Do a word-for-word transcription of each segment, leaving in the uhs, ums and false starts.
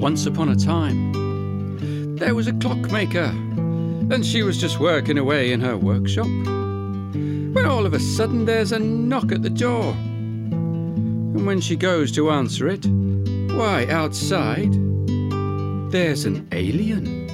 Once upon a time, there was a clockmaker, and she was just working away in her workshop, when all of a sudden there's a knock at the door. And when she goes to answer it, why, outside, there's an alien.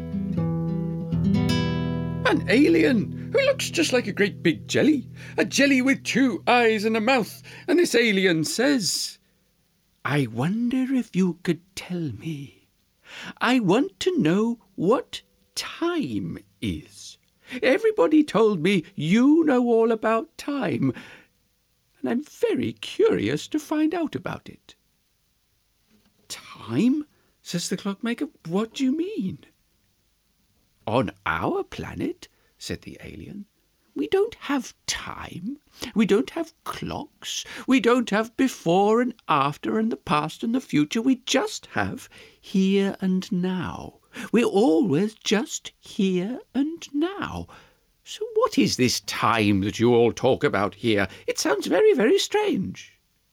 An alien who looks just like a great big jelly, a jelly with two eyes and a mouth. And this alien says, "I wonder if you could tell me. I want to know what time is. Everybody told me you know all about time, and I'm very curious to find out about it." "Time?" says the clockmaker. "What do you mean?" "On our planet," said the alien, "we don't have time. We don't have clocks. We don't have before and after and the past and the future. We just have here and now. We're always just here and now. So what is this time that you all talk about here? It sounds very, very strange."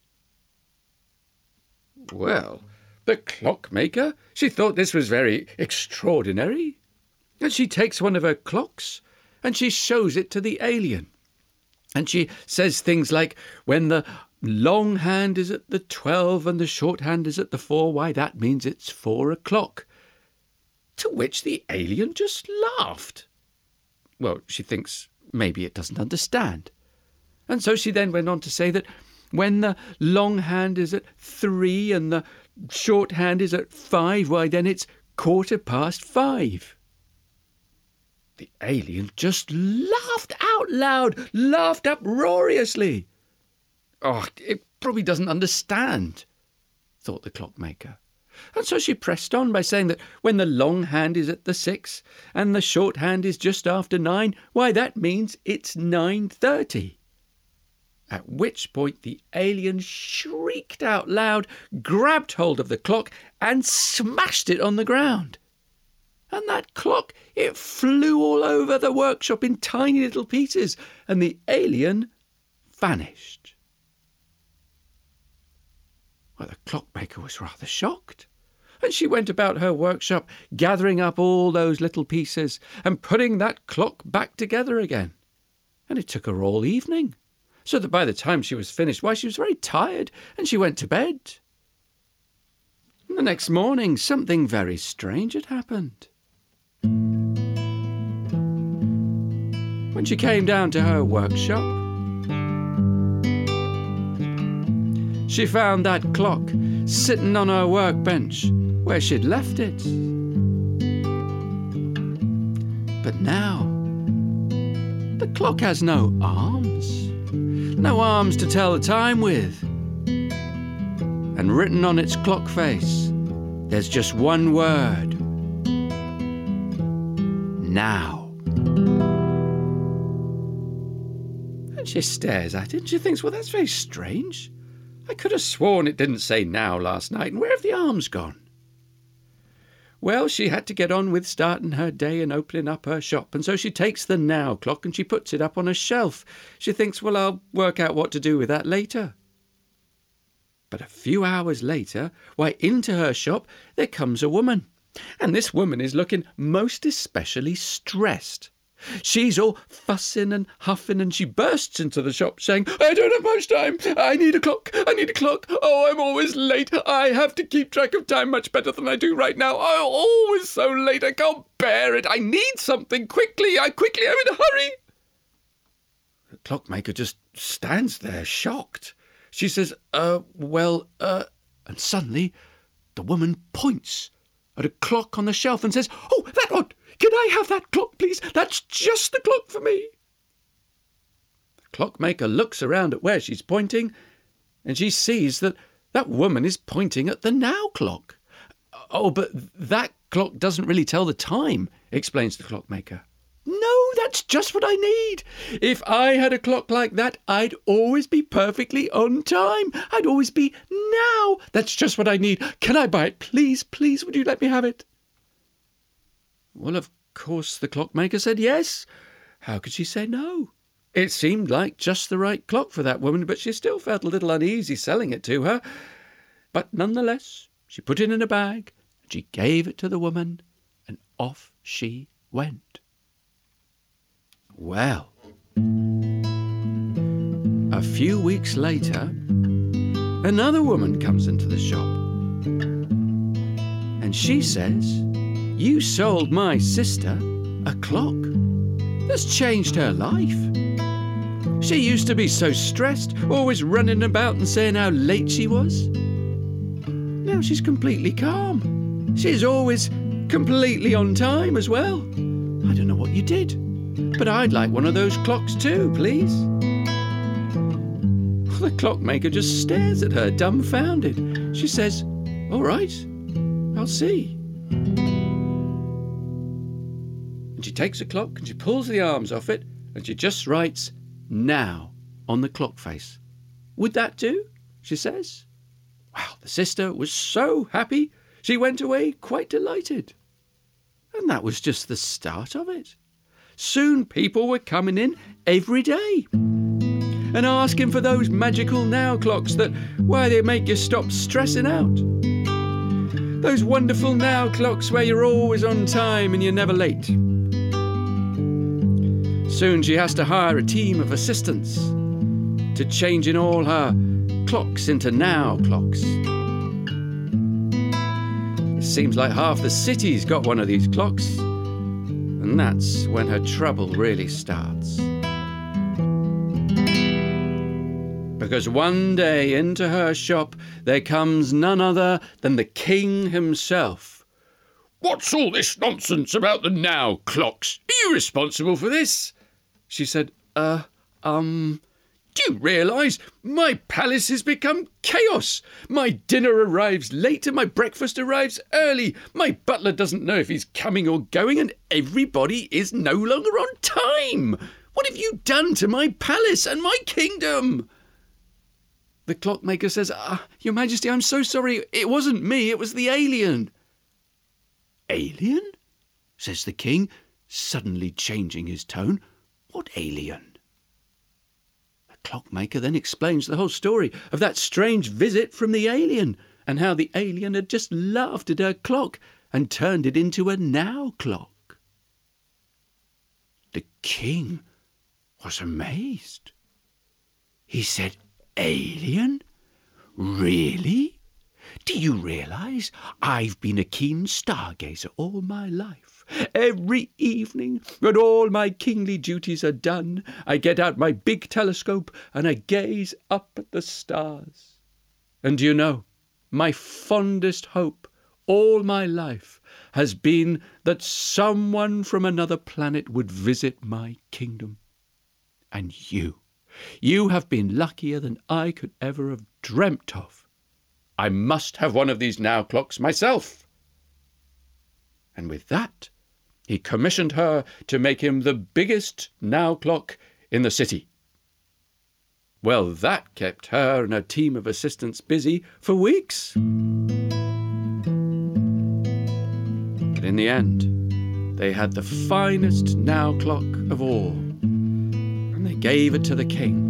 Well, the clockmaker, she thought this was very extraordinary. And she takes one of her clocks and she shows it to the alien. And she says things like, "When the long hand is at the twelve and the short hand is at the four, why, that means it's four o'clock." To which the alien just laughed. Well, she thinks maybe it doesn't understand. And so she then went on to say that when the long hand is at three and the short hand is at five, why, then it's quarter past five. The alien just laughed out loud, laughed uproariously. "Oh, it probably doesn't understand," thought the clockmaker. And so she pressed on by saying that when the long hand is at the six and the short hand is just after nine, why, that means it's nine thirty. At which point the alien shrieked out loud, grabbed hold of the clock and smashed it on the ground. And that clock, it flew all over the workshop in tiny little pieces, and the alien vanished. Well, the clockmaker was rather shocked, and she went about her workshop gathering up all those little pieces and putting that clock back together again. And it took her all evening, so that by the time she was finished, why, she was very tired, and she went to bed. And the next morning, something very strange had happened. When she came down to her workshop, she found that clock sitting on her workbench where she'd left it. But now, the clock has no arms, no arms to tell the time with. And written on its clock face, there's just one word: now. And she stares at it and she thinks, well, that's very strange. I could have sworn it didn't say now last night, and where have the arms gone? Well, she had to get on with starting her day and opening up her shop, and so she takes the now clock and she puts it up on a shelf. She thinks, well, I'll work out what to do with that later. But a few hours later, why, into her shop there comes a woman, and this woman is looking most especially stressed. She's all fussing and huffing, and she bursts into the shop saying, "I don't have much time. I need a clock. I need a clock. Oh, I'm always late. I have to keep track of time much better than I do right now. I'm always so late. I can't bear it. I need something quickly. I quickly. I'm in a hurry." The clockmaker just stands there shocked. She says, uh, well, uh, and suddenly the woman points at a clock on the shelf and says, "Oh, that one! Can I have that clock, please? That's just the clock for me." The clockmaker looks around at where she's pointing, and she sees that that woman is pointing at the now clock. "Oh, but that clock doesn't really tell the time," explains the clockmaker. "No, that's just what I need. If I had a clock like that, I'd always be perfectly on time. I'd always be now. That's just what I need. Can I buy it? Please, please, would you let me have it?" Well, of course, the clockmaker said yes. How could she say no? It seemed like just the right clock for that woman, but she still felt a little uneasy selling it to her. But nonetheless, she put it in a bag She gave it to the woman, and off she went. Well, a few weeks later, another woman comes into the shop, and she says, "You sold my sister a clock that's changed her life. She used to be so stressed, always running about and saying how late she was. Now she's completely calm. She's always completely on time as well. I don't know what you did, but I'd like one of those clocks too, please." The clockmaker just stares at her, dumbfounded. She says, "All right, I'll see." And she takes a clock and she pulls the arms off it and she just writes "now" on the clock face. "Would that do?" she says. Well, the sister was so happy, she went away quite delighted. And that was just the start of it. Soon people were coming in every day and asking for those magical now clocks that, why, they make you stop stressing out. Those wonderful now clocks where you're always on time and you're never late. Soon she has to hire a team of assistants to change in all her clocks into now clocks. It seems like half the city's got one of these clocks, and that's when her trouble really starts. Because one day into her shop there comes none other than the king himself. "What's all this nonsense about the now clocks? Are you responsible for this?" She said, uh, um... "Do you realise my palace has become chaos? My dinner arrives late and my breakfast arrives early. My butler doesn't know if he's coming or going, and everybody is no longer on time. What have you done to my palace and my kingdom?" The clockmaker says, uh, "Your Majesty, I'm so sorry. It wasn't me, it was the alien." "Alien?" says the king, suddenly changing his tone. "What alien?" The clockmaker then explains the whole story of that strange visit from the alien, and how the alien had just laughed at her clock and turned it into a now clock. The king was amazed. He said, "Alien? Really? Do you realise I've been a keen stargazer all my life? Every evening, when all my kingly duties are done, I get out my big telescope and I gaze up at the stars. And do you know, my fondest hope all my life has been that someone from another planet would visit my kingdom. And you, you have been luckier than I could ever have dreamt of. I must have one of these now clocks myself." And with that, he commissioned her to make him the biggest now clock in the city. Well, that kept her and her team of assistants busy for weeks. But in the end, they had the finest now clock of all, and they gave it to the king.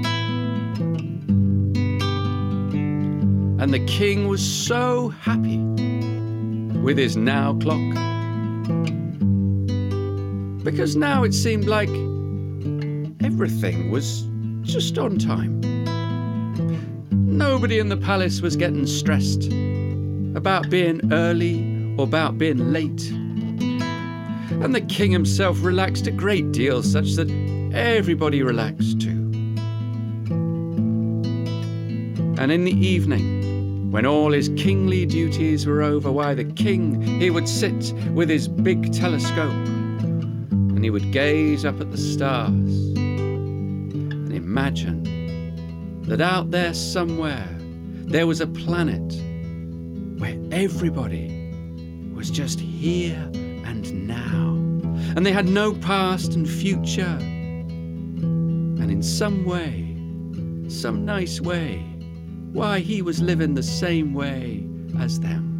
And the king was so happy with his now clock, because now it seemed like everything was just on time. Nobody in the palace was getting stressed about being early or about being late. And the king himself relaxed a great deal, such that everybody relaxed too. And in the evening, when all his kingly duties were over, why, the king, he would sit with his big telescope and he would gaze up at the stars and imagine that out there somewhere there was a planet where everybody was just here and now, and they had no past and future. And in some way, some nice way, why, he was living the same way as them.